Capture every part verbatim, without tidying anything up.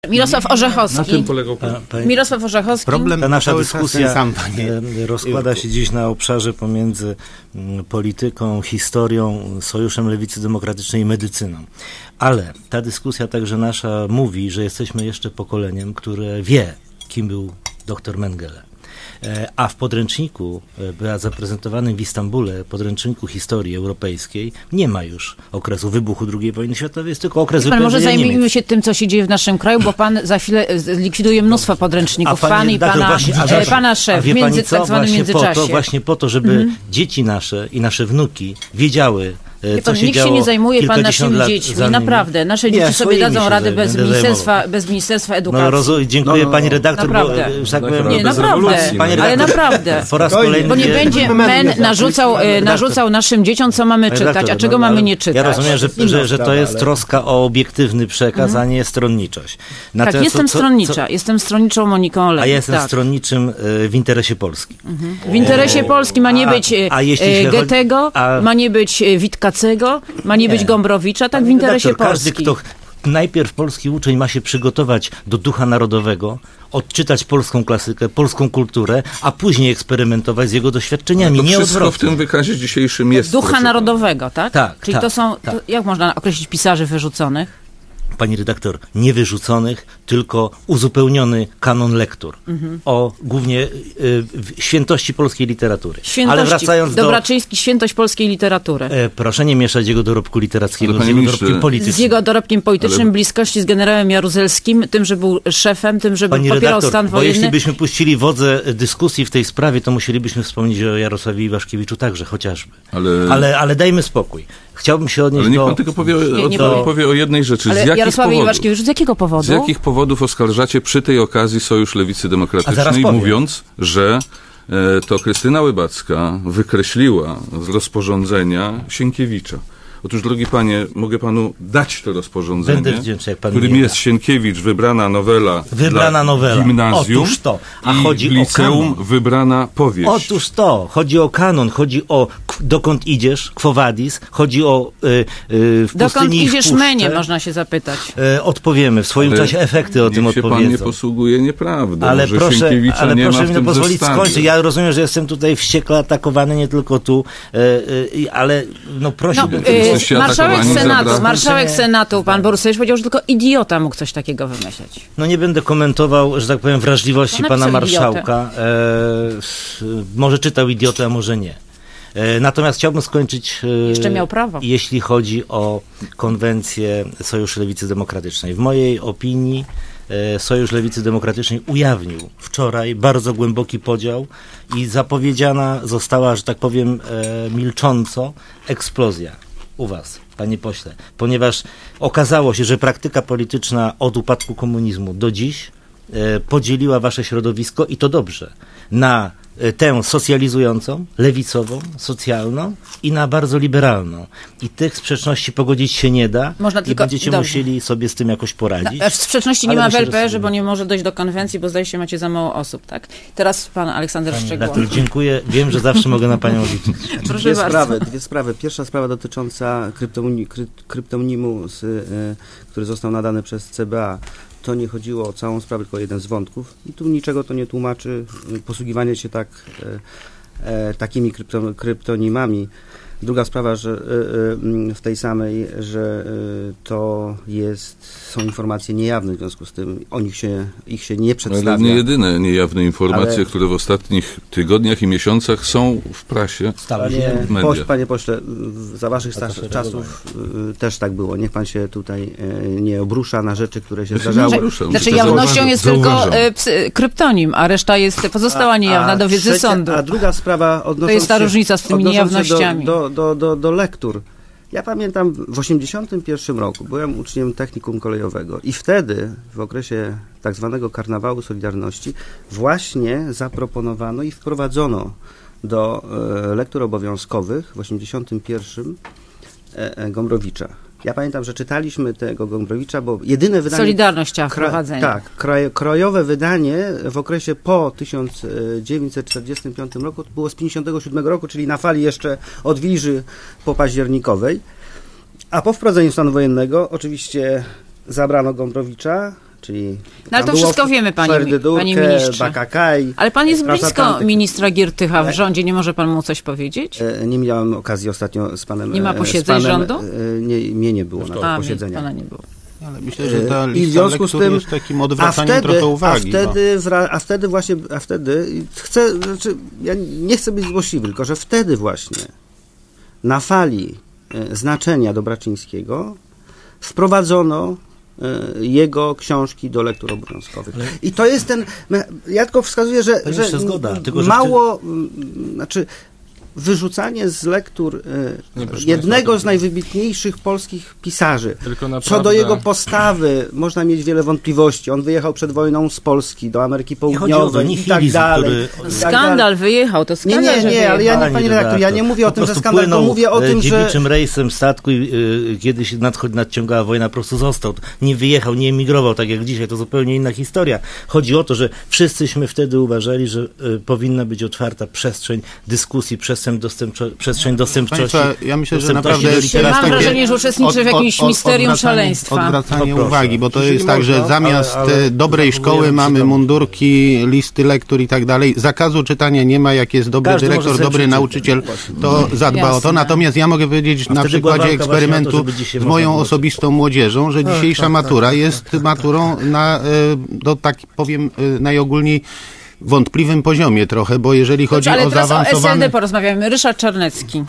Mirosław Orzechowski. Na tym polegał pan. Mirosław Orzechowski. Problem, ta nasza dyskusja sam, panie rozkłada się dziś na obszarze pomiędzy polityką, historią, Sojuszem Lewicy Demokratycznej i medycyną. Ale ta dyskusja także nasza mówi, że jesteśmy jeszcze pokoleniem, które wie, kim był dr Mengele. A w podręczniku zaprezentowanym w Istambule, podręczniku historii europejskiej, nie ma już okresu wybuchu drugiej wojny światowej, jest tylko okres wypędzenia Może zajmijmy Niemiec. się tym, co się dzieje w naszym kraju, bo pan za chwilę zlikwiduje mnóstwo podręczników. A Pan i pana, właśnie, a, e, pana szef, wie między, pani co? tak zwanym Właśnie międzyczasie. Po to, właśnie po to, żeby Mhm. dzieci nasze i nasze wnuki wiedziały, Wie co pan, się nikt działo się nie zajmuje pan naszymi lat dziećmi, za nimi. naprawdę. Nasze Nie, dzieci sobie swoimi dadzą się radę bez będę ministerstwa, zajmował. bez ministerstwa edukacji. No, rozumiem, dziękuję No, no, pani no. redaktor, Naprawdę. bo, że tak powiem, Nie, bez naprawdę, rewolucji, Pani ale redaktor, naprawdę. po raz Spokojnie. kolejny Bo nie wie- będzie men narzucał, e, narzucał naszym dzieciom, co mamy Panie czytać, redaktor, a czego no, mamy ale nie czytać. Ja rozumiem, że, że, że to sprawa, jest ale- troska o obiektywny przekaz, a nie stronniczość. Tak, Natomiast jestem co- co- stronnicza. Jestem stronniczą Moniką Olejnik. A ja jestem tak. stronniczym y, w interesie Polski. W interesie Polski ma nie A- być e, a jeśli e, się chodzi- Goethego, a- ma nie być e, Witkacego, ma nie, Nie. być Gombrowicza, tak w Panie interesie redaktor, Polski. Każdy, kto ch- najpierw polski uczeń ma się przygotować do ducha narodowego, odczytać polską klasykę, polską kulturę, a później eksperymentować z jego doświadczeniami. To nie wszystko w odwrotnie. tym wykazie dzisiejszym jest. Ducha proszę narodowego, tak? Tak, Czyli tak, to są, tak. to jak można określić pisarzy wyrzuconych? Pani redaktor, nie wyrzuconych, tylko uzupełniony kanon lektur o głównie y, w- świętości polskiej literatury. Świętości. Ale wracając do... Dobraczyński, świętość polskiej literatury. E, proszę nie mieszać jego dorobku literackiego Ale, z panie jego ministrze, dorobkiem Z politycznym. jego dorobkiem politycznym, Ale- bliskości z generałem Jaruzelskim, tym, że był szefem, tym, że Pani popierał redaktor, stan bo wojenny. jeśli byśmy puścili wodze dyskusji w tej sprawie, to musielibyśmy wspomnieć o Jarosławie Iwaszkiewiczu także, chociażby. Ale, Ale, ale dajmy spokój. Chciałbym się odnieść ale niech do... pan tylko powie, Nie, nie o, powie. powie o jednej rzeczy. Z Ale jakich Jarosławie powodów? Iwaszkiewiczu, z jakiego powodu? Z jakich powodów oskarżacie przy tej okazji Sojusz Lewicy A zaraz Demokratycznej, powiem. mówiąc, że e, to Krystyna Łybacka wykreśliła z rozporządzenia Sienkiewicza? Otóż, drogi panie, mogę panu dać to rozporządzenie, Będę wdzięczny, jak pan którym mi jest da. Sienkiewicz, wybrana nowela Wybrana dla nowela. gimnazjum. Otóż to. A i chodzi w o liceum kanon. wybrana powieść. Otóż to, chodzi o kanon, chodzi o k- dokąd idziesz, Quo Vadis, chodzi o y, y, w Dokąd pustyni i w idziesz puszczy. menie, można się zapytać. E, odpowiemy, w swoim Ale czasie efekty o tym Niech się pan nie odpowiedzą. posługuje nieprawdą, Ale że proszę, Sienkiewicza ale nie proszę ma w mi tym pozwolić zestawie. skończyć. Ja rozumiem, że jestem tutaj wściekle atakowany, nie tylko tu, e, e, ale no No, prosiłbym. to jesteście y, marszałek atakowani za Senatu, brak- marszałek Nie. Senatu, pan Borusewicz powiedział, że tylko idiota mógł coś takiego wymyśleć. No nie będę komentował, że tak powiem, wrażliwości To pana napisał marszałka. E, s- może czytał idiotę, a może nie. E, natomiast chciałbym skończyć, e, Jeszcze miał prawo. jeśli chodzi o konwencję Sojuszu Lewicy Demokratycznej. W mojej opinii e, Sojusz Lewicy Demokratycznej ujawnił wczoraj bardzo głęboki podział i zapowiedziana została, że tak powiem, e, milcząco eksplozja u was, panie pośle, ponieważ okazało się, że praktyka polityczna od upadku komunizmu do dziś e, podzieliła wasze środowisko i to dobrze, na e, tę socjalizującą, lewicową, socjalną i na bardzo liberalną. I tych sprzeczności pogodzić się nie da Można i tylko- będziecie dobrze. musieli sobie z tym jakoś poradzić. No, w sprzeczności nie Ale ma w myślę, że L P R, sobie- bo nie może dojść do konwencji, bo zdaje się macie za mało osób, tak? Teraz pan Aleksander Panie Szczegół. redaktor, dziękuję. Wiem, że zawsze mogę na panią liczyć. Proszę Dwie bardzo. sprawy, dwie sprawy. Pierwsza sprawa dotycząca kryptoni, kry, kryptonimu, z, y, który został nadany przez C B A. To nie chodziło o całą sprawę, tylko o jeden z wątków. I tu niczego to nie tłumaczy y, posługiwanie się tak, y, y, takimi krypto, kryptonimami. Druga sprawa, że y, y, w tej samej, że y, to jest, są informacje niejawne, w związku z tym o nich się, ich się nie przedstawia. Ale nie jedyne niejawne informacje, Ale- które w ostatnich tygodniach i miesiącach są w prasie. Stało Panie, się. media. poś, panie pośle, w- za waszych A to sta- się czasów y, też tak było. Niech pan się tutaj y, nie obrusza na rzeczy, które się Ja się nie zdarzały. obrusza. Ruszam, Znaczy że to jawnością zauważam, jest zauważam. tylko e, psy, kryptonim, a reszta jest pozostała niejawna do wiedzy trzecia, sądu. A druga sprawa odnosząca jest ta się, różnica z tymi odnosząc się niejawnościami. Do, do, do, do, do lektur. Ja pamiętam, w osiemdziesiątym pierwszym roku byłem uczniem technikum kolejowego i wtedy, w okresie tak zwanego karnawału Solidarności, właśnie zaproponowano i wprowadzono do e, lektur obowiązkowych w osiemdziesiątym pierwszym e, e, Gombrowicza. Ja pamiętam, że czytaliśmy tego Gombrowicza, bo jedyne wydanie... Solidarność chciała Kra- wprowadzenia. Tak, kraj, krajowe wydanie w okresie po tysiąc dziewięćset czterdziestym piątym roku to było z pięćdziesiątego siódmego roku, czyli na fali jeszcze od wilży popaździernikowej. A po wprowadzeniu stanu wojennego oczywiście zabrano Gombrowicza, czyli No ale to tam było wszystko wiemy, panie, Ferdydurkę, panie ministrze. Bakakaj, Ale pan jest blisko transatlantyk. ministra Giertycha w rządzie, nie może pan mu coś powiedzieć? E, Nie miałem okazji ostatnio z panem... Nie ma e, posiedzeń z panem, rządu? e, Nie, mnie nie było na tych A, posiedzeniach. pana nie było. Ale myślę, że ta I w lista związku z lektur tym, jest takim a odwracaniem wtedy, trochę a uwagi. wtedy, wra, a wtedy właśnie, a wtedy chcę, znaczy, ja nie chcę być złośliwy, tylko że wtedy właśnie na fali e, znaczenia Dobraczyńskiego wprowadzono e, jego książki do lektur obowiązkowych. I to jest ten, ja tylko wskazuję, że, Panie że ministrze, zgoda, tylko że mało, m, znaczy wyrzucanie z lektur e, Nie, proszę jednego Państwa, z najwybitniejszych polskich pisarzy. Tylko Co naprawdę... do jego postawy można mieć wiele wątpliwości. On wyjechał przed wojną z Polski do Ameryki Nie chodzi o Południowej i tak nihilizm, dalej. który- i tak dalej. Skandal, wyjechał, to Nie, skandal, nie, że nie, ale ja wyjechał. nie, panie redaktor, ja nie mówię o Po tym, że prostu skandal, tylko płynął, mówię o e, tym, że... dziewiczym rejsem statku i e, kiedy się nadchod, nadciągała wojna, po prostu został. Nie wyjechał, nie emigrował, tak jak dzisiaj, to zupełnie inna historia. Chodzi o to, że wszyscyśmy wtedy uważali, że e, powinna być otwarta przestrzeń dyskusji, przestrzeń, dostępczo, przestrzeń dostępczości. Państwa, ja myślę, że dostępności naprawdę do Mam teraz takie wrażenie, że uczestniczy w jakimś misterium odwracanie- szaleństwa. Odwracanie No proszę. uwagi, bo to Jeżeli jest tak, można, że zamiast ale- ale e, dobrej zachowujemy szkoły mamy przytomność. mundurki, listy lektur i tak dalej. Zakazu czytania nie ma, jak jest dobry Każdy może dyrektor, sobie dobry przeczytać. nauczyciel, to zadba o to. Jasne. Natomiast ja mogę powiedzieć na wtedy była przykładzie walka właśnie o to, eksperymentu żeby dzisiaj z można moją było- osobistą młodzieżą, że dzisiejsza matura jest maturą na, e, do tak powiem, e, najogólniej wątpliwym poziomie trochę, bo jeżeli chodzi Dobrze, ale o teraz o S L D zaawansowane... porozmawiamy. Ryszard Czarnecki.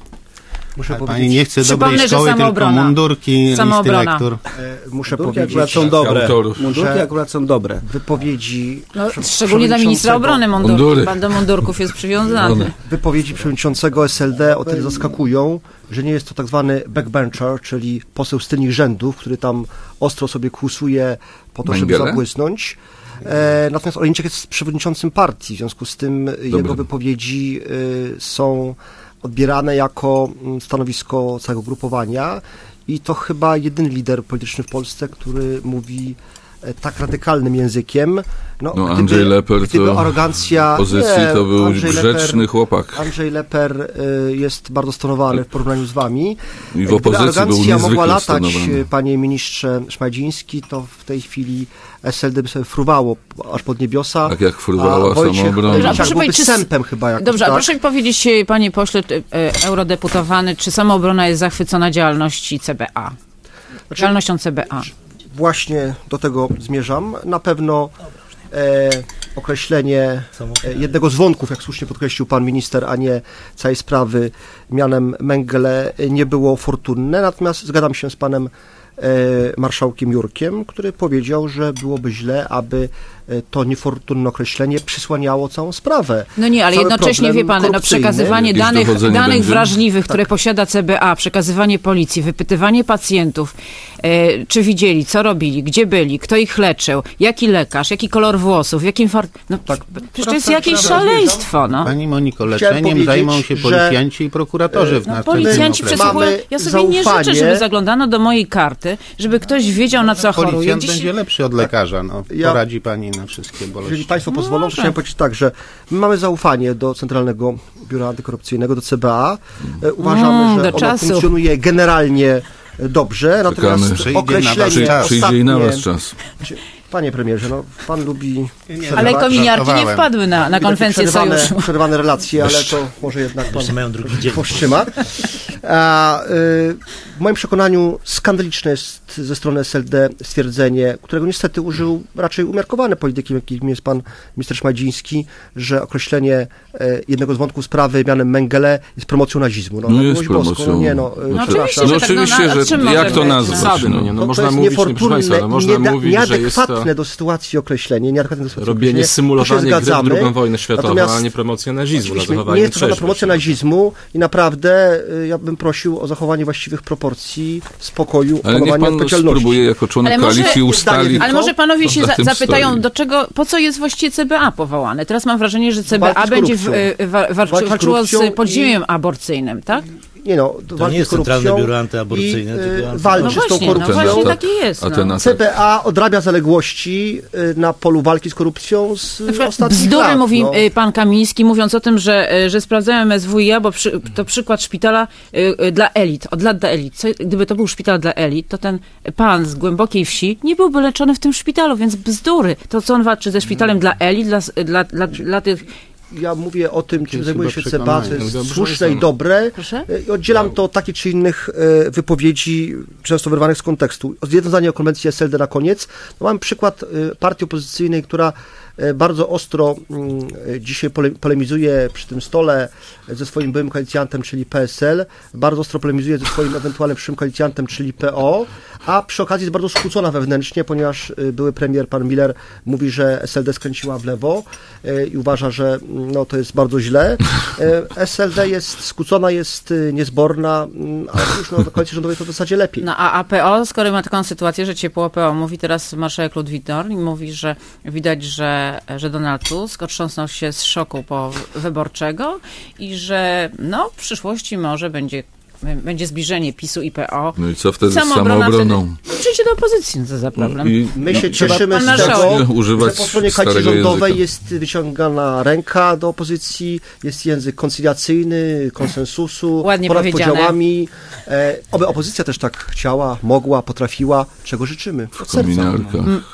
Muszę Pani powiedzieć, nie chce Przypomnę, dobrej że szkoły, tylko samoobrona. mundurki, listy Samoobrona. lektur. e, muszę Mundurki akurat powiedzieć są dobre. Autorów. Mundurki że- akurat są dobre. wypowiedzi No, prze- szczególnie dla ministra obrony mundurki. Mundury. Pan do mundurków jest przywiązany. Wypowiedzi przewodniczącego S L D o tyle zaskakują, że nie jest to tak zwany backbencher, czyli poseł z tylnych rzędów, który tam ostro sobie kłusuje po to, żeby Mengele? zabłysnąć. E, natomiast Olejniczak jest przewodniczącym partii, w związku z tym jego wypowiedzi y, są odbierane jako mm, stanowisko całego grupowania i to chyba jedyny lider polityczny w Polsce, który mówi e, tak radykalnym językiem. No, Andrzej Leper gdyby to arogancja, w opozycji nie, to był Andrzej grzeczny Leper- chłopak. Andrzej Leper y, jest bardzo stonowany w porównaniu z wami. I w Gdyby opozycji był arogancja mogła niezwykle latać, stonowany. y, panie ministrze Szmajdziński, to w tej chwili S L D by sobie fruwało aż pod niebiosa. Tak jak fruwała a Wojciech samoobrona. Dobrze, a Olejniczak proszę byłby powiedzieć, czy- sępem chyba jakoś, Dobrze, a tak? proszę mi powiedzieć, panie pośle, e, eurodeputowany, czy samoobrona jest zachwycona działalności C B A? Znaczy, Działalnością C B A. Właśnie do tego zmierzam. Na pewno e, określenie e, jednego z wątków, jak słusznie podkreślił pan minister, a nie całej sprawy mianem Mengele, e, nie było fortunne. Natomiast zgadzam się z panem e, marszałkiem Jurkiem, który powiedział, że byłoby źle, aby e, to niefortunne określenie przysłaniało całą sprawę. No nie, ale Cały jednocześnie, problem wie pan, no, korupcyjny. przekazywanie Jakieś danych, dochodzenie danych będzie? wrażliwych, które posiada C B A, przekazywanie policji, wypytywanie pacjentów, e, czy widzieli, co robili, gdzie byli, kto ich leczył, jaki lekarz, jaki kolor włosów, jakim far... No, Tak. przecież to jest Tak, jakieś prawda, szaleństwo, no. Pani Moniko, Chciałem leczeniem powiedzieć, zajmą się że- policjanci i prokuratorzy w No, następnym policjanci okresie. przesłuchują. Mamy Ja sobie nie życzę, zaufanie. żeby zaglądano do mojej karty, żeby ktoś wiedział, na co choruje. Policjant Dziś... będzie lepszy od lekarza. No, Ja- poradzi pani na wszystkie boleści. Jeżeli Państwo pozwolą, Może. to chciałem powiedzieć tak, że my mamy zaufanie do Centralnego Biura Antykorupcyjnego, do C B A. E, Uważamy, Mm, że do ono czasu. funkcjonuje generalnie dobrze, natomiast Przyjdzie na określenie was Przy, czas. przyjdzie i na ostatnie- was czas. Panie premierze, no pan lubi Ale przerywać. kominiarki nie żartowałem. wpadły na, na Lubi takie konwencję przerywane, sojuszu. przerywane relacje, ale to może jednak pan Jeszcze mają drugi dzień. powstrzyma. A, y, w moim przekonaniu skandaliczne jest ze strony S L D stwierdzenie, którego niestety użył raczej umiarkowany politykiem, jakim jest pan minister Szmajdziński, że określenie e, jednego z wątków sprawy mianem Mengele jest promocją nazizmu. No, No na jest miłość boską, promocją. no nie no. y, No przepraszam. oczywiście, No że tak, no, oczywiście, na- że czym jak może to być? nazwać? Zasady, no No. nie, no To, można to jest mówić, nie, proszę niefortunne Państwa, no i można nieda- mówić, że jest nieadekwatne to do sytuacji określenie, nieadekwatne do sytuacji robienie, określenie. Tu się symulowanie gry w zgadzamy. drugą wojnę światową, Natomiast a nie promocja nazizmu, dla oczywiście zachowania nie jest to żadna trzeźwości. promocja nazizmu i naprawdę y, ja bym prosił o zachowanie właściwych proporcji, spokoju, Ale niech panowania pan odpowiedzialności. spróbuje jako członek Ale może- koalicji ustalić. Ale może panowie się za za, tym zapytają, stoi. do czego, po co jest właściwie C B A powołane? Teraz mam wrażenie, że C B A Walki z będzie w, korupcją. y, wa, walczy, Walki z walczyło korupcją z podziemiem aborcyjnym, tak? nie no, To walki nie jest z korupcją Centralne Biuro Antyaborcyjne, i, tylko e, anty- walczy No z właśnie, tą no korupcją. właśnie to- takie jest. a No. ten C B A odrabia zaległości y, na polu walki z korupcją z Na przykład ostatnich bzdury lat. mówi no. y, pan Kamiński, mówiąc o tym, że, y, że sprawdzają M S W i A, bo przy, to przykład szpitala y, y, dla elit, od lat dla elit. Co, gdyby to był szpital dla elit, to ten pan z głębokiej wsi nie byłby leczony w tym szpitalu, więc bzdury. To co on walczy ze szpitalem dla elit, dla, dla, dla, dla tych... Ja mówię o tym, czym jest zajmuje chyba się C B A, co przekonanie. jest Dobrze, słuszne i są. dobre. Proszę? I oddzielam to od takich czy innych e, wypowiedzi, często wyrwanych z kontekstu. Jedno zdanie o konwencji S L D na koniec. No, mam przykład e, partii opozycyjnej, która e, bardzo ostro mm, e, dzisiaj pole, polemizuje przy tym stole ze swoim byłym koalicjantem, czyli P S L, bardzo ostro polemizuje ze swoim ewentualnym przyszłym koalicjantem, czyli P O, a przy okazji jest bardzo skłócona wewnętrznie, ponieważ e, były premier, pan Miller, mówi, że S L D skręciła w lewo e, i uważa, że mm, no, to jest bardzo źle. E, S L D jest skłócona, jest e, niezborna, mm, ale już no, do koalicji rządowej to w zasadzie lepiej. No a A P O, skoro ma taką sytuację, że ciepło P O, mówi teraz marszałek Ludwik Dorn i mówi, że widać, że, że Donald Tusk otrząsnął się z szoku po wyborczego i że no, w przyszłości może będzie, będzie zbliżenie PiSu i P O. No i co wtedy z Samoobrona samoobroną? Wtedy, przyjdzie do opozycji, no co za problem. I My się trzeba cieszymy pan z marszałek. tego, używać że po stronie koalicji starego rządowej języka. jest wyciągana ręka do opozycji, jest język koncyliacyjny, konsensusu, Ładnie ponad powiedziane. podziałami. E, oby opozycja też tak chciała, mogła, potrafiła, czego życzymy. Od serca. Kominiarka.